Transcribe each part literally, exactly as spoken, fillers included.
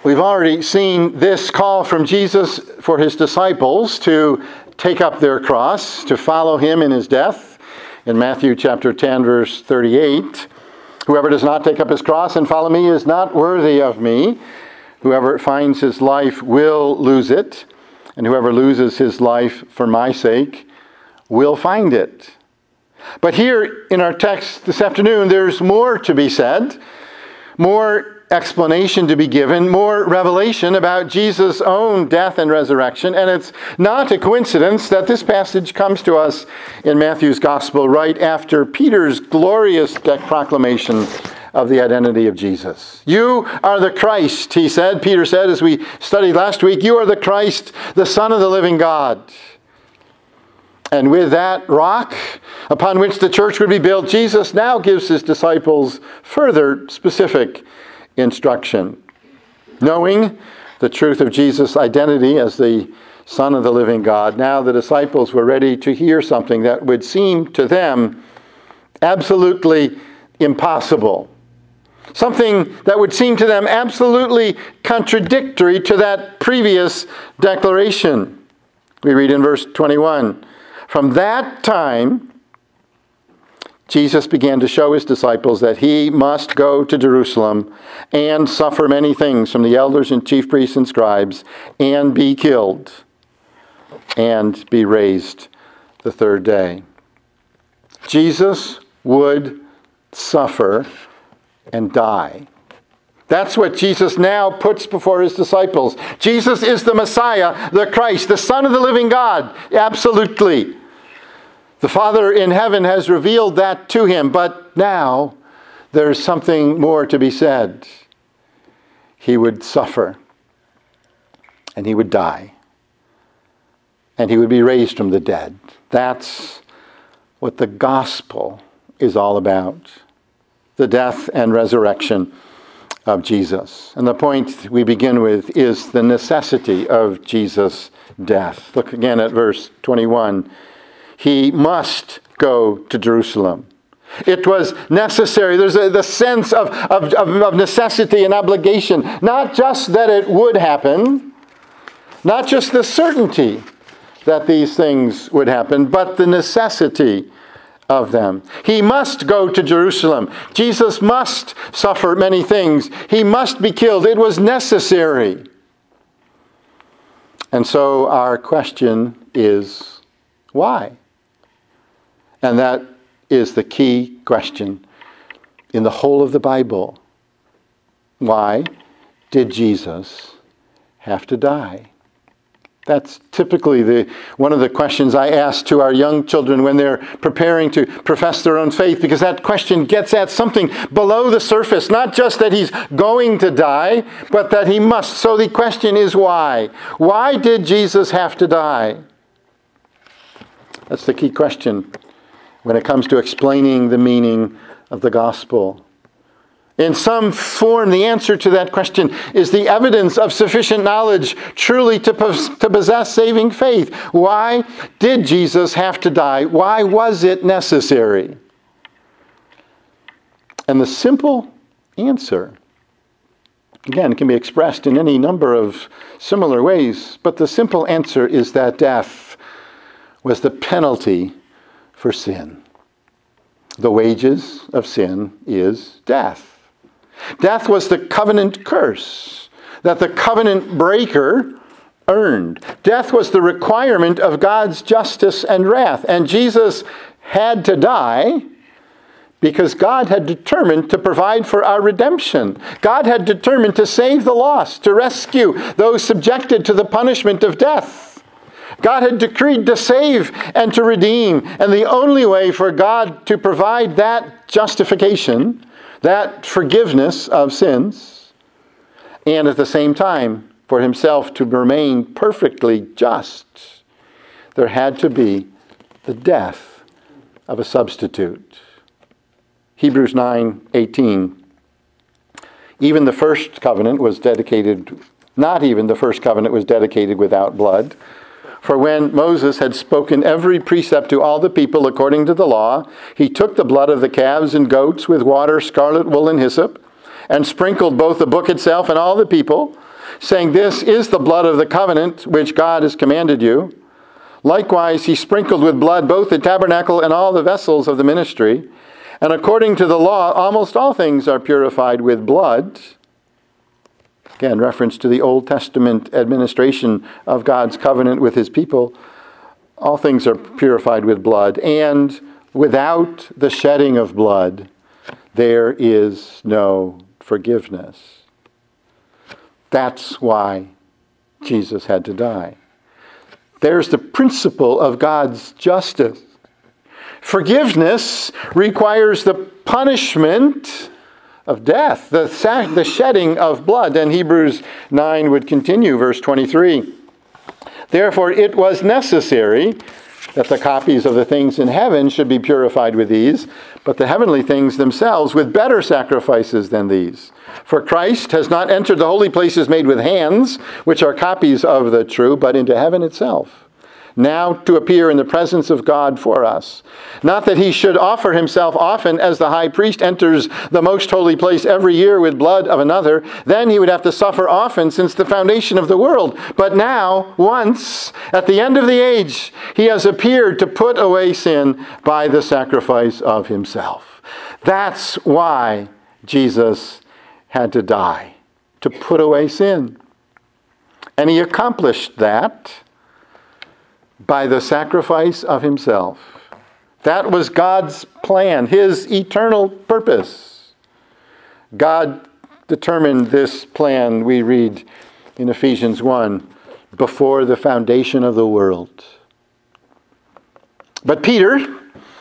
We've already seen this call from Jesus for his disciples to take up their cross, to follow him in his death. In Matthew chapter ten, verse thirty-eight, whoever does not take up his cross and follow me is not worthy of me. Whoever finds his life will lose it, and whoever loses his life for my sake will find it. But here in our text this afternoon, there's more to be said, more explanation to be given, more revelation about Jesus' own death and resurrection. And it's not a coincidence that this passage comes to us in Matthew's Gospel right after Peter's glorious proclamation of the identity of Jesus. You are the Christ, he said. Peter said, as we studied last week, you are the Christ, the Son of the living God. And with that rock upon which the church would be built, Jesus now gives his disciples further specific instruction. Knowing the truth of Jesus' identity as the Son of the living God, now the disciples were ready to hear something that would seem to them absolutely impossible. Something that would seem to them absolutely contradictory to that previous declaration. We read in verse twenty-one, from that time, Jesus began to show his disciples that he must go to Jerusalem and suffer many things from the elders and chief priests and scribes and be killed and be raised the third day. Jesus would suffer and die. That's what Jesus now puts before his disciples. Jesus is the Messiah, the Christ, the Son of the living God. Absolutely. The Father in heaven has revealed that to him, but now there's something more to be said. He would suffer, and he would die, and he would be raised from the dead. That's what the gospel is all about, the death and resurrection of Jesus. And the point we begin with is the necessity of Jesus' death. Look again at verse twenty-one. He must go to Jerusalem. It was necessary. There's a, the sense of, of, of necessity and obligation. Not just that it would happen, not just the certainty that these things would happen, but the necessity of them. He must go to Jerusalem. Jesus must suffer many things. He must be killed. It was necessary. And so our question is, why? And that is the key question in the whole of the Bible. Why did Jesus have to die? That's typically the one of the questions I ask to our young children when they're preparing to profess their own faith, because that question gets at something below the surface. Not just that he's going to die, but that he must. So the question is why? Why did Jesus have to die? That's the key question when it comes to explaining the meaning of the gospel. In some form, the answer to that question is the evidence of sufficient knowledge truly to, pos- to possess saving faith. Why did Jesus have to die? Why was it necessary? And the simple answer, again, can be expressed in any number of similar ways, but the simple answer is that death was the penalty for sin. The wages of sin is death. Death was the covenant curse that the covenant breaker earned. Death was the requirement of God's justice and wrath. And Jesus had to die because God had determined to provide for our redemption. God had determined to save the lost, to rescue those subjected to the punishment of death. God had decreed to save and to redeem. And the only way for God to provide that justification, that forgiveness of sins, and at the same time for himself to remain perfectly just, there had to be the death of a substitute. Hebrews nine eighteen. Even the first covenant was dedicated, not even the first covenant was dedicated without blood. For when Moses had spoken every precept to all the people according to the law, he took the blood of the calves and goats with water, scarlet wool, and hyssop, and sprinkled both the book itself and all the people. saying, "This is the blood of the covenant which God has commanded you." Likewise, he sprinkled with blood both the tabernacle and all the vessels of the ministry. And according to the law, almost all things are purified with blood. Again, reference to the Old Testament administration of God's covenant with his people. All things are purified with blood. And without the shedding of blood, there is no forgiveness. That's why Jesus had to die. There's the principle of God's justice. Forgiveness requires the punishment of death, the, sac- the shedding of blood. And Hebrews nine would continue, verse twenty-three. Therefore it was necessary that the copies of the things in heaven should be purified with these, but the heavenly things themselves with better sacrifices than these. For Christ has not entered the holy places made with hands, which are copies of the true, but into heaven itself, now to appear in the presence of God for us. Not that he should offer himself often, as the high priest enters the most holy place every year with blood of another. Then he would have to suffer often since the foundation of the world. But now, once, at the end of the age, he has appeared to put away sin by the sacrifice of himself. That's why Jesus had to die, to put away sin. And he accomplished that by the sacrifice of himself. That was God's plan, his eternal purpose. God determined this plan, we read in Ephesians one, before the foundation of the world. But Peter,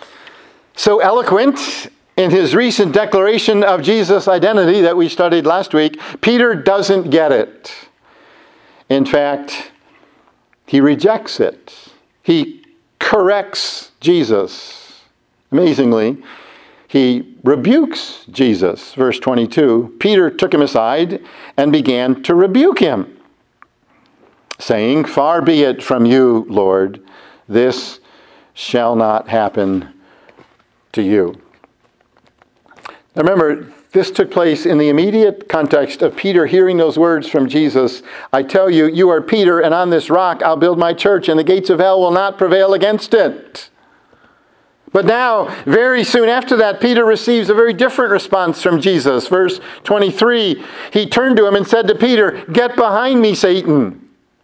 so eloquent in his recent declaration of Jesus' identity that we studied last week, Peter doesn't get it. In fact, he rejects it. He corrects Jesus. Amazingly, he rebukes Jesus. Verse twenty-two, Peter took him aside and began to rebuke him, saying, "Far be it from you, Lord, this shall not happen to you." Now remember, this took place in the immediate context of Peter hearing those words from Jesus. "I tell you, you are Peter, and on this rock I'll build my church, and the gates of hell will not prevail against it." But now, very soon after that, Peter receives a very different response from Jesus. Verse twenty-three, he turned to him and said to Peter, "Get behind me, Satan.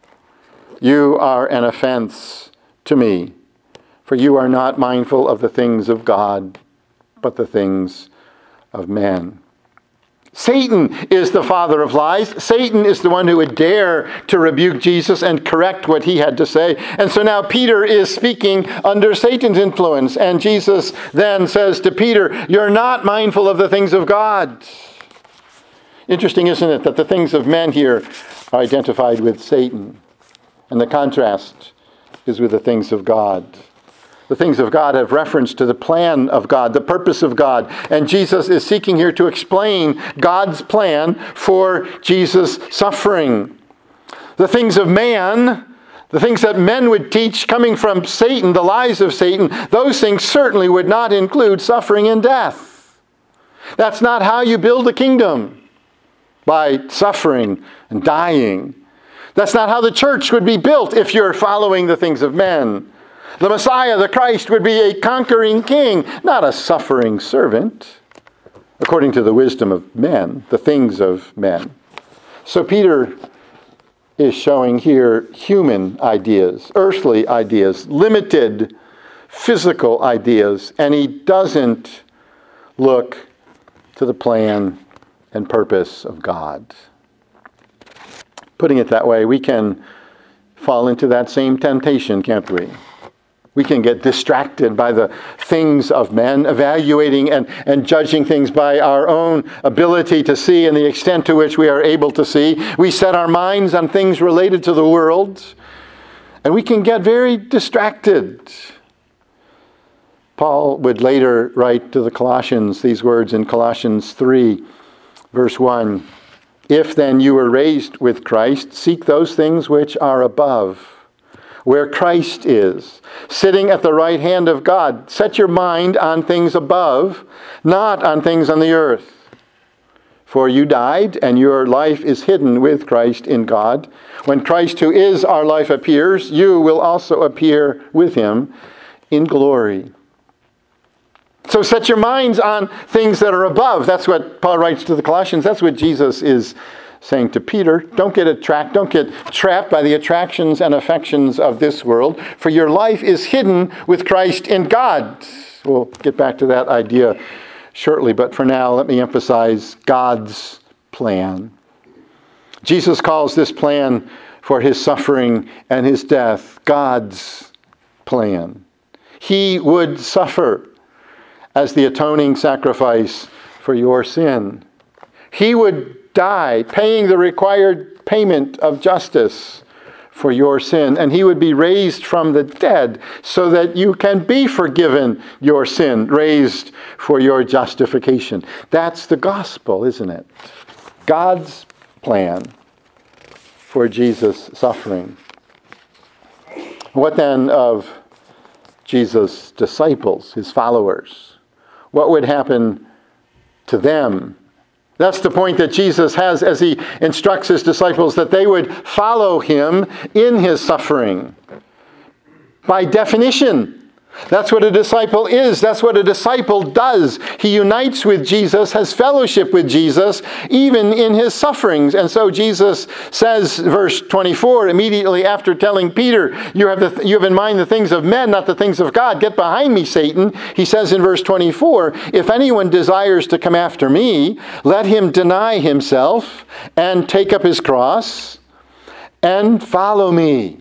You are an offense to me, for you are not mindful of the things of God, but the things of man." Satan is the father of lies. Satan is the one who would dare to rebuke Jesus and correct what he had to say. And so now Peter is speaking under Satan's influence. And Jesus then says to Peter, "You're not mindful of the things of God." Interesting, isn't it, that the things of men here are identified with Satan. And the contrast is with the things of God. The things of God have reference to the plan of God, the purpose of God. And Jesus is seeking here to explain God's plan for Jesus' suffering. The things of man, the things that men would teach coming from Satan, the lies of Satan, those things certainly would not include suffering and death. That's not how you build a kingdom, by suffering and dying. That's not how the church would be built if you're following the things of men. The Messiah, the Christ, would be a conquering king, not a suffering servant, according to the wisdom of men, the things of men. So Peter is showing here human ideas, earthly ideas, limited physical ideas, and he doesn't look to the plan and purpose of God. Putting it that way, we can fall into that same temptation, can't we? We can get distracted by the things of men, evaluating and, and judging things by our own ability to see and the extent to which we are able to see. We set our minds on things related to the world, and we can get very distracted. Paul would later write to the Colossians these words in Colossians three, verse one. "If then you were raised with Christ, seek those things which are above, where Christ is, sitting at the right hand of God. Set your mind on things above, not on things on the earth. For you died, and your life is hidden with Christ in God. When Christ, who is our life, appears, you will also appear with him in glory. So set your minds on things that are above. That's what Paul writes to the Colossians. That's what Jesus is saying to Peter. Don't get attract, don't get trapped by the attractions and affections of this world, for your life is hidden with Christ in God. We'll get back to that idea shortly, but for now, let me emphasize God's plan. Jesus calls this plan for his suffering and his death God's plan. He would suffer as the atoning sacrifice for your sin. He would die, paying the required payment of justice for your sin, and he would be raised from the dead so that you can be forgiven your sin, raised for your justification. That's the gospel, isn't it? God's plan for Jesus' suffering. What then of Jesus' disciples, his followers? What would happen to them? That's the point that Jesus has as he instructs his disciples, that they would follow him in his suffering. By definition, that's what a disciple is. That's what a disciple does. He unites with Jesus, has fellowship with Jesus, even in his sufferings. And so Jesus says, verse twenty-four, immediately after telling Peter, you have, the, you have in mind the things of men, not the things of God. Get behind me, Satan. He says in verse twenty-four, if anyone desires to come after me, let him deny himself and take up his cross and follow me.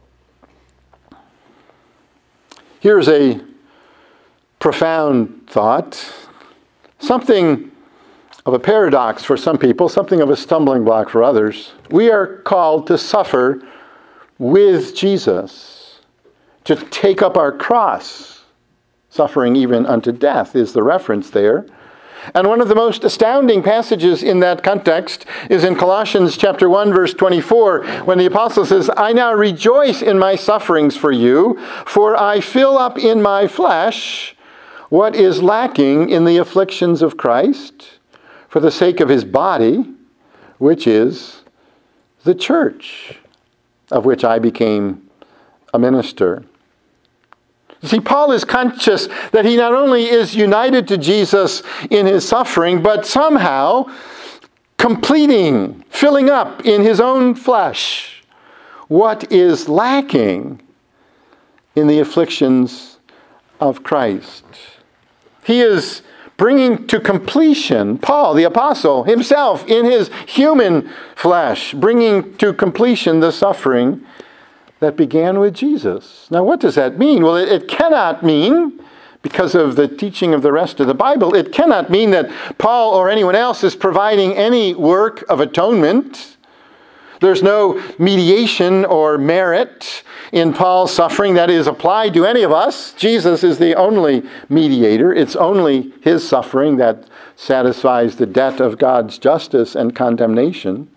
Here's a profound thought, something of a paradox for some people, something of a stumbling block for others. We are called to suffer with Jesus, to take up our cross. Suffering even unto death is the reference there. And one of the most astounding passages in that context is in Colossians chapter one, verse twenty-four, when the apostle says, I now rejoice in my sufferings for you, for I fill up in my flesh what is lacking in the afflictions of Christ for the sake of his body, which is the church, of which I became a minister. See, Paul is conscious that he not only is united to Jesus in his suffering, but somehow completing, filling up in his own flesh what is lacking in the afflictions of Christ. He is bringing to completion, Paul, the apostle, himself in his human flesh, bringing to completion the suffering that began with Jesus. Now, what does that mean? Well, it, it cannot mean, because of the teaching of the rest of the Bible, it cannot mean that Paul or anyone else is providing any work of atonement. There's no mediation or merit in Paul's suffering that is applied to any of us. Jesus is the only mediator. It's only his suffering that satisfies the debt of God's justice and condemnation.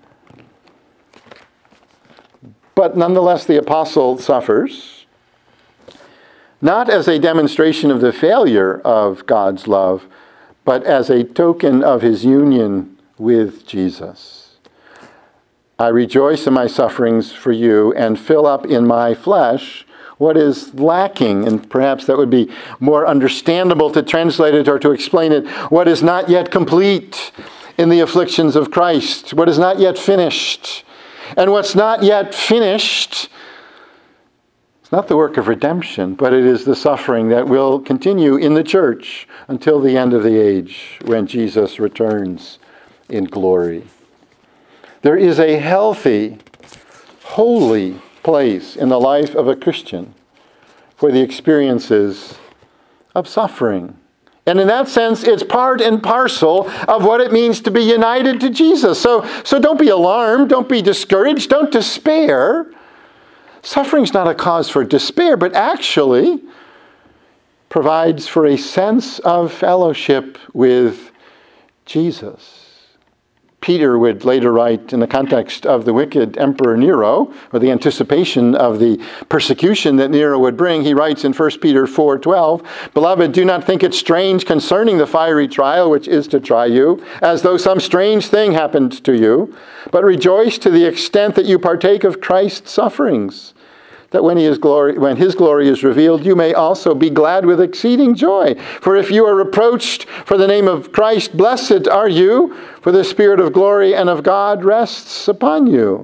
But nonetheless, the apostle suffers, not as a demonstration of the failure of God's love, but as a token of his union with Jesus. I rejoice in my sufferings for you and fill up in my flesh what is lacking. And perhaps that would be more understandable to translate it or to explain it. What is not yet complete in the afflictions of Christ. What is not yet finished. And what's not yet finished, it's not the work of redemption, but it is the suffering that will continue in the church until the end of the age, when Jesus returns in glory. There is a healthy, holy place in the life of a Christian for the experiences of suffering. And in that sense, it's part and parcel of what it means to be united to Jesus. So, so don't be alarmed. Don't be discouraged. Don't despair. Suffering's not a cause for despair, but actually provides for a sense of fellowship with Jesus. Peter would later write in the context of the wicked Emperor Nero, or the anticipation of the persecution that Nero would bring. He writes in First Peter four twelve, "Beloved, do not think it strange concerning the fiery trial which is to try you, as though some strange thing happened to you, but rejoice to the extent that you partake of Christ's sufferings, that when, he is glory, when his glory is revealed, you may also be glad with exceeding joy. For if you are reproached for the name of Christ, blessed are you, for the Spirit of glory and of God rests upon you.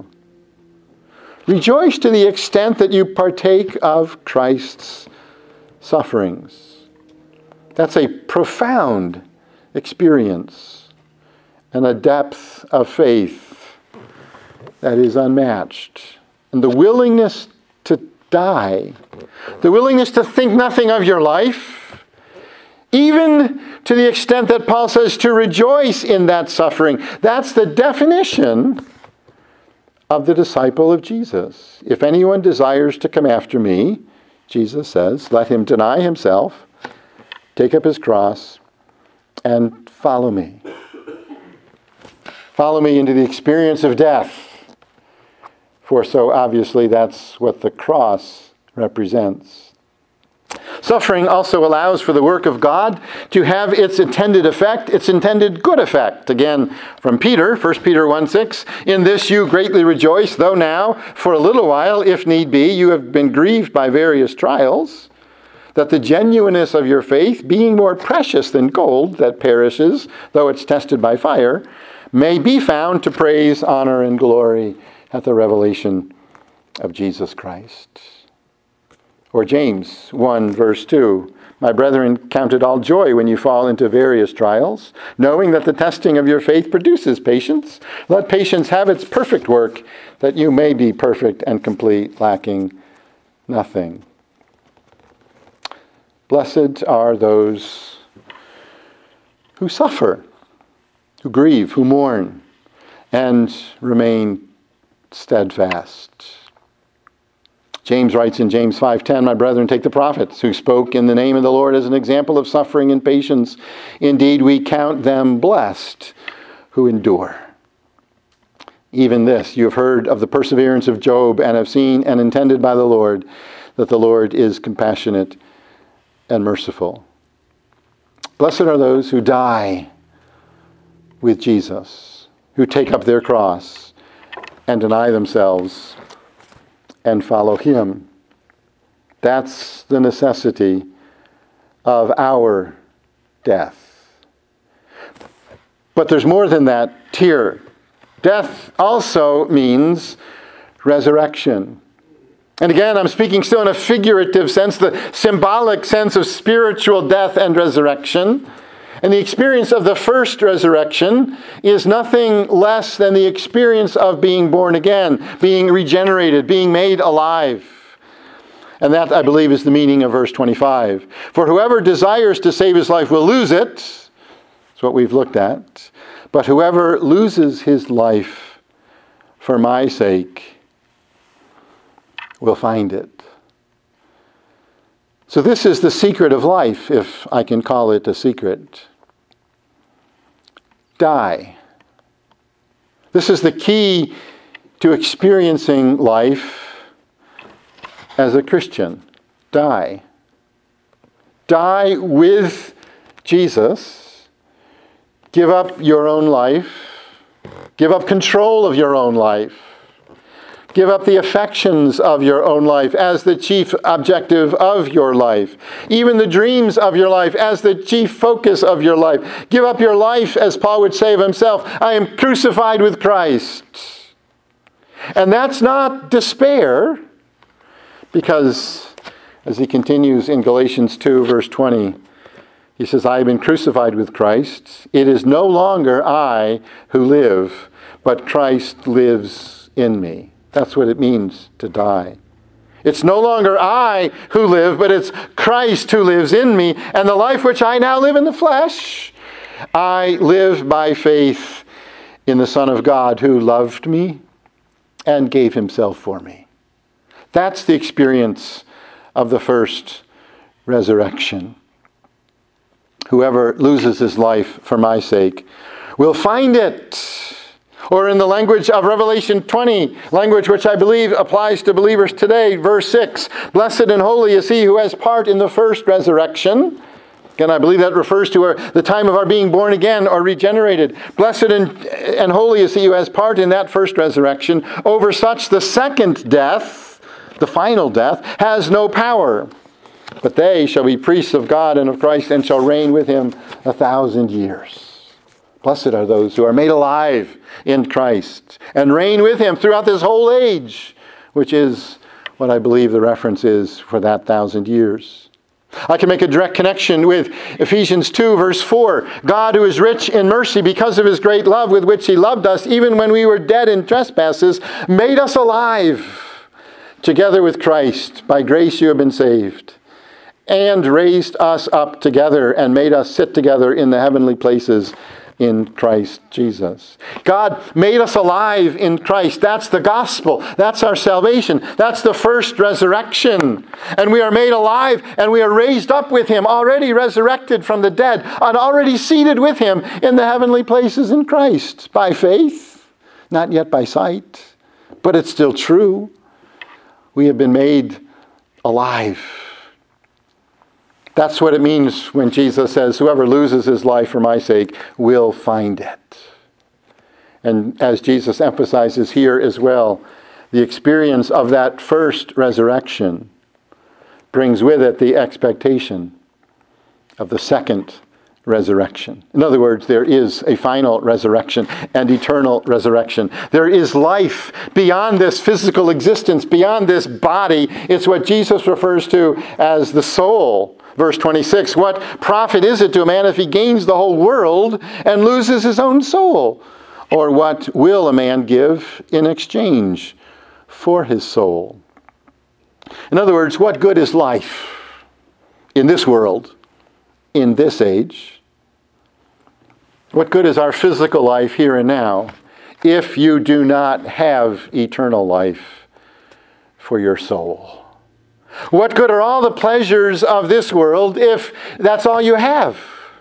Rejoice to the extent that you partake of Christ's sufferings." That's a profound experience and a depth of faith that is unmatched. And the willingness to die, the willingness to think nothing of your life, even to the extent that Paul says to rejoice in that suffering. That's the definition of the disciple of Jesus. If anyone desires to come after me, Jesus says, let him deny himself, take up his cross, and follow me. Follow me into the experience of death. For so obviously that's what the cross represents. Suffering also allows for the work of God to have its intended effect, its intended good effect. Again, from Peter, First Peter one six, "In this you greatly rejoice, though now, for a little while, if need be, you have been grieved by various trials, that the genuineness of your faith, being more precious than gold that perishes, though it's tested by fire, may be found to praise, honor, and glory at the revelation of Jesus Christ." Or James one verse two, "My brethren, count it all joy when you fall into various trials, knowing that the testing of your faith produces patience. Let patience have its perfect work, that you may be perfect and complete, lacking nothing." Blessed are those who suffer, who grieve, who mourn, and remain steadfast. James writes in James five ten, "My brethren, take the prophets who spoke in the name of the Lord as an example of suffering and patience. Indeed, we count them blessed who endure." Even this, you have heard of the perseverance of Job and have seen and intended by the Lord, that the Lord is compassionate and merciful. Blessed are those who die with Jesus, who take up their cross and deny themselves and follow him. That's the necessity of our death. But there's more than that here. Death also means resurrection. And again, I'm speaking still in a figurative sense, the symbolic sense of spiritual death and resurrection. And the experience of the first resurrection is nothing less than the experience of being born again, being regenerated, being made alive. And that, I believe, is the meaning of verse twenty-five. "For whoever desires to save his life will lose it." That's what we've looked at. "But whoever loses his life for my sake will find it." So this is the secret of life, if I can call it a secret. Die. This is the key to experiencing life as a Christian. Die. Die with Jesus. Give up your own life. Give up control of your own life. Give up the affections of your own life as the chief objective of your life. Even the dreams of your life as the chief focus of your life. Give up your life, as Paul would say of himself, "I am crucified with Christ." And that's not despair, because as he continues in Galatians two, verse twenty, he says, "I have been crucified with Christ. It is no longer I who live, but Christ lives in me." That's what it means to die. It's no longer I who live, but it's Christ who lives in me. And the life which I now live in the flesh, I live by faith in the Son of God who loved me and gave himself for me. That's the experience of the first resurrection. "Whoever loses his life for my sake will find it." Or in the language of Revelation twenty, language which I believe applies to believers today, verse six, blessed and holy is he who has part in the first resurrection. Again, I believe that refers to our, the time of our being born again or regenerated. Blessed and, and holy is he who has part in that first resurrection. Over such the second death, the final death, has no power. But they shall be priests of God and of Christ and shall reign with him a thousand years. Blessed are those who are made alive in Christ and reign with him throughout this whole age, which is what I believe the reference is for that thousand years. I can make a direct connection with Ephesians two, verse four. God, who is rich in mercy because of his great love with which he loved us, even when we were dead in trespasses, made us alive together with Christ. By grace you have been saved. And raised us up together and made us sit together in the heavenly places in Christ Jesus. God made us alive in Christ. That's the gospel. That's our salvation. That's the first resurrection. And we are made alive and we are raised up with him, already resurrected from the dead, and already seated with him in the heavenly places in Christ. By faith, not yet by sight, but it's still true. We have been made alive. That's what it means when Jesus says, whoever loses his life for my sake will find it. And as Jesus emphasizes here as well, the experience of that first resurrection brings with it the expectation of the second resurrection. In other words, there is a final resurrection and eternal resurrection. There is life beyond this physical existence, beyond this body. It's what Jesus refers to as the soul. Verse twenty-six, what profit is it to a man if he gains the whole world and loses his own soul? Or what will a man give in exchange for his soul? In other words, what good is life in this world, in this age? What good is our physical life here and now if you do not have eternal life for your soul? What good are all the pleasures of this world if that's all you have?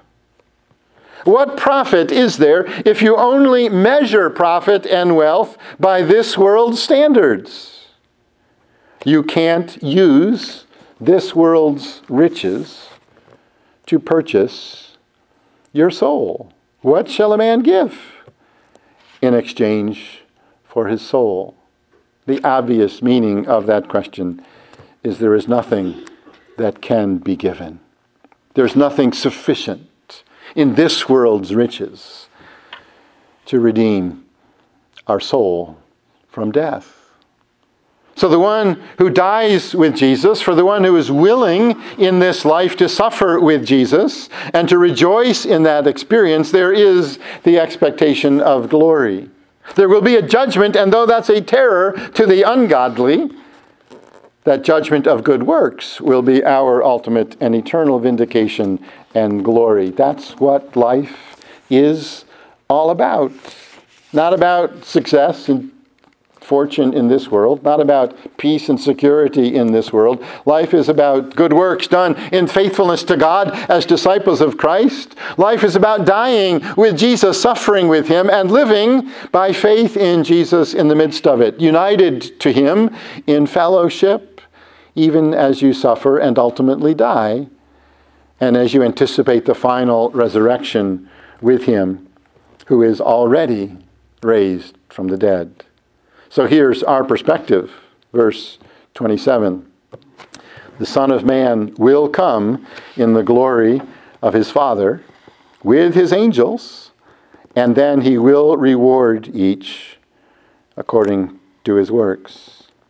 What profit is there if you only measure profit and wealth by this world's standards? You can't use this world's riches to purchase your soul. What shall a man give in exchange for his soul? The obvious meaning of that question is there is nothing that can be given. There's nothing sufficient in this world's riches to redeem our soul from death. So the one who dies with Jesus, for the one who is willing in this life to suffer with Jesus and to rejoice in that experience, there is the expectation of glory. There will be a judgment, and though that's a terror to the ungodly, that judgment of good works will be our ultimate and eternal vindication and glory. That's what life is all about. Not about success and fortune in this world, not about peace and security in this world. Life is about good works done in faithfulness to God as disciples of Christ. Life is about dying with Jesus, suffering with him, and living by faith in Jesus in the midst of it, united to him in fellowship, even as you suffer and ultimately die, and as you anticipate the final resurrection with him, who is already raised from the dead. So here's our perspective, verse twenty-seven. The Son of Man will come in the glory of his Father with his angels, and then he will reward each according to his works.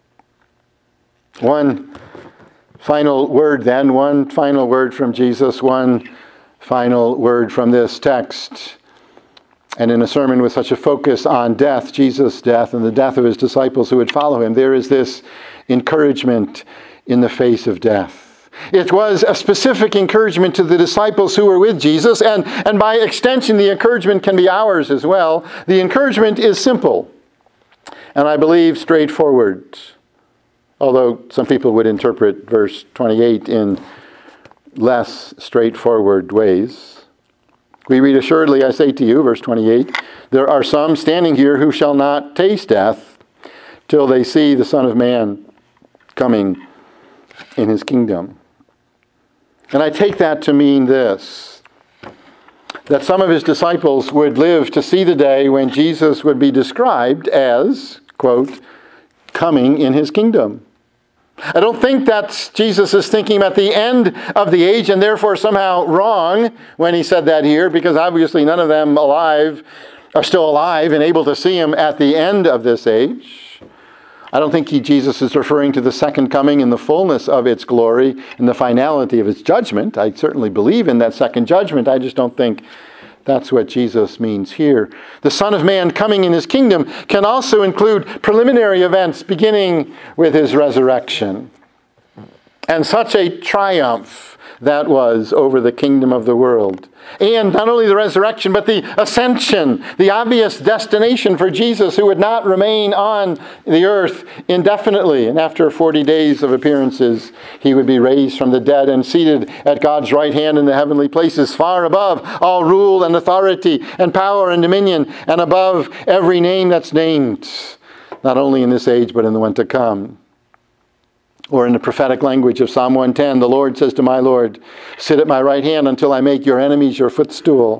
One final word then, one final word from Jesus, one final word from this text. And in a sermon with such a focus on death, Jesus' death, and the death of his disciples who would follow him, there is this encouragement in the face of death. It was a specific encouragement to the disciples who were with Jesus, and, and by extension, the encouragement can be ours as well. The encouragement is simple, and I believe straightforward. Although some people would interpret verse twenty-eight in less straightforward ways. We read, "Assuredly I say to you," verse twenty-eight, "there are some standing here who shall not taste death till they see the Son of Man coming in his kingdom." And I take that to mean this, that some of his disciples would live to see the day when Jesus would be described as, quote, coming in his kingdom. I don't think that Jesus is thinking about the end of the age and therefore somehow wrong when he said that here, because obviously none of them alive are still alive and able to see him at the end of this age. I don't think he, Jesus is referring to the second coming in the fullness of its glory and the finality of its judgment. I certainly believe in that second judgment. I just don't think that's what Jesus means here. The Son of Man coming in his kingdom can also include preliminary events beginning with his resurrection. And such a triumph that was over the kingdom of the world. And not only the resurrection, but the ascension, the obvious destination for Jesus, who would not remain on the earth indefinitely. And after forty days of appearances, he would be raised from the dead and seated at God's right hand in the heavenly places, far above all rule and authority and power and dominion, and above every name that's named, not only in this age, but in the one to come. Or in the prophetic language of Psalm one ten, the Lord says to my Lord, "Sit at my right hand until I make your enemies your footstool."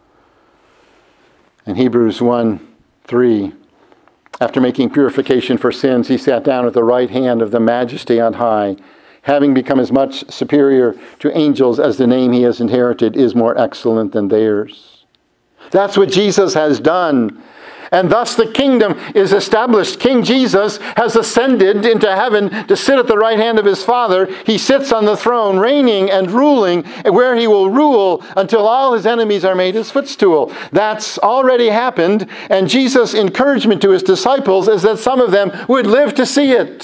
In Hebrews one three, after making purification for sins, he sat down at the right hand of the Majesty on high, having become as much superior to angels as the name he has inherited is more excellent than theirs. That's what Jesus has done. And thus the kingdom is established. King Jesus has ascended into heaven to sit at the right hand of his Father. He sits on the throne, reigning and ruling, where he will rule until all his enemies are made his footstool. That's already happened, and Jesus' encouragement to his disciples is that some of them would live to see it.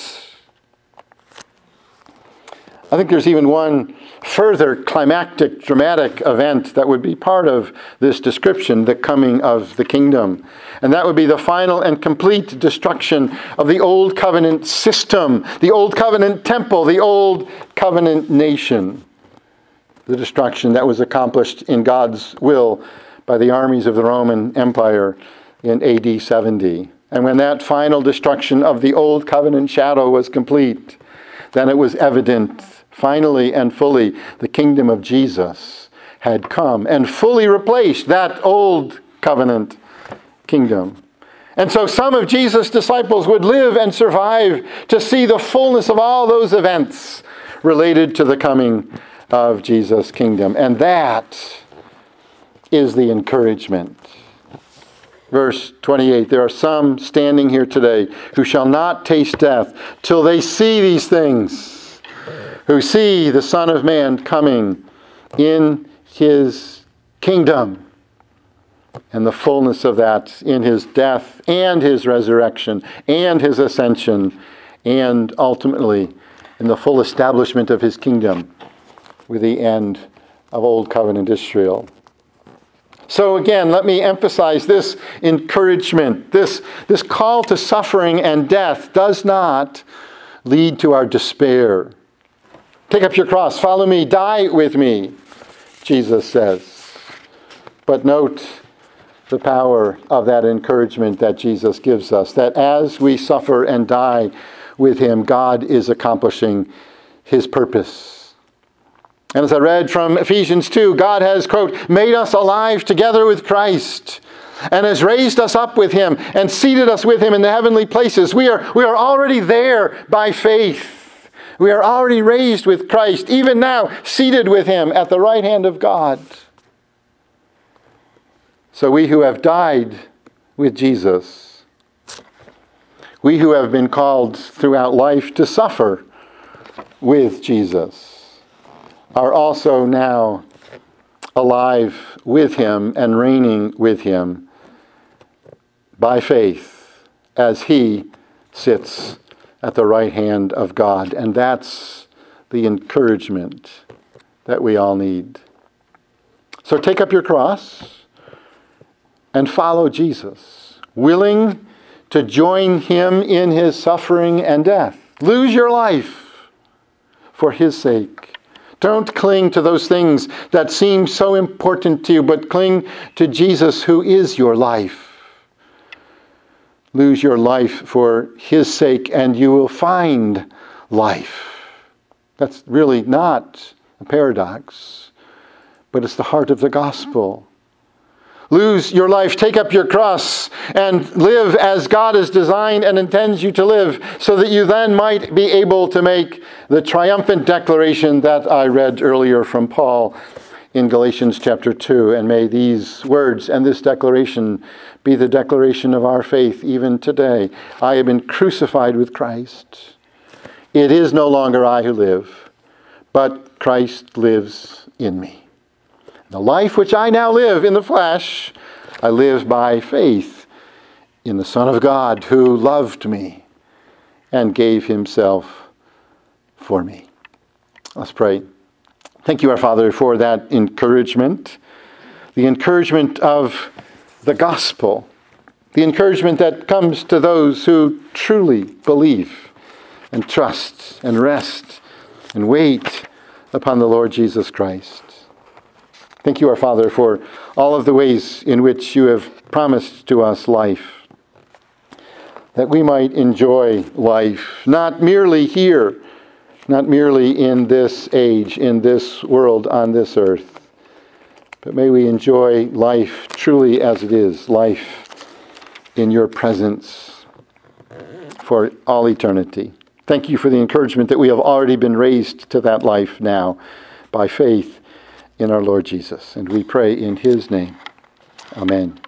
I think there's even one further climactic, dramatic event that would be part of this description, the coming of the kingdom. And that would be the final and complete destruction of the old covenant system, the old covenant temple, the old covenant nation. The destruction that was accomplished in God's will by the armies of the Roman Empire in A D seventy. And when that final destruction of the old covenant shadow was complete, then it was evident, finally and fully, the kingdom of Jesus had come and fully replaced that old covenant kingdom. And so some of Jesus' disciples would live and survive to see the fullness of all those events related to the coming of Jesus' kingdom. And that is the encouragement. Verse twenty-eight, there are some standing here today who shall not taste death till they see these things, who see the Son of Man coming in his kingdom, and the fullness of that in his death and his resurrection and his ascension, and ultimately in the full establishment of his kingdom with the end of Old Covenant Israel. So again, let me emphasize this encouragement. This, this call to suffering and death does not lead to our despair. Take up your cross, follow me, die with me, Jesus says. But note the power of that encouragement that Jesus gives us, that as we suffer and die with him, God is accomplishing his purpose. And as I read from Ephesians two, God has, quote, made us alive together with Christ and has raised us up with him and seated us with him in the heavenly places. We are, we are already there by faith. We are already raised with Christ, even now seated with him at the right hand of God. So we who have died with Jesus, we who have been called throughout life to suffer with Jesus, are also now alive with him and reigning with him by faith as he sits at the right hand of God. And that's the encouragement that we all need. So take up your cross and follow Jesus, willing to join him in his suffering and death. Lose your life for his sake, Don't cling to those things that seem so important to you, but cling to Jesus, who is your life. Lose your life for his sake, and you will find life. That's really not a paradox, but it's the heart of the gospel. Lose your life, take up your cross, and live as God has designed and intends you to live, so that you then might be able to make the triumphant declaration that I read earlier from Paul in Galatians chapter two. And may these words and this declaration be the declaration of our faith even today. I have been crucified with Christ. It is no longer I who live, but Christ lives in me. The life which I now live in the flesh, I live by faith in the Son of God, who loved me and gave himself for me. Let's pray. Thank you, our Father, for that encouragement, the encouragement of the gospel, the encouragement that comes to those who truly believe and trust and rest and wait upon the Lord Jesus Christ. Thank you, our Father, for all of the ways in which you have promised to us life, that we might enjoy life, not merely here, not merely in this age, in this world, on this earth, but may we enjoy life truly as it is, life in your presence for all eternity. Thank you for the encouragement that we have already been raised to that life now by faith in our Lord Jesus. And we pray in his name. Amen.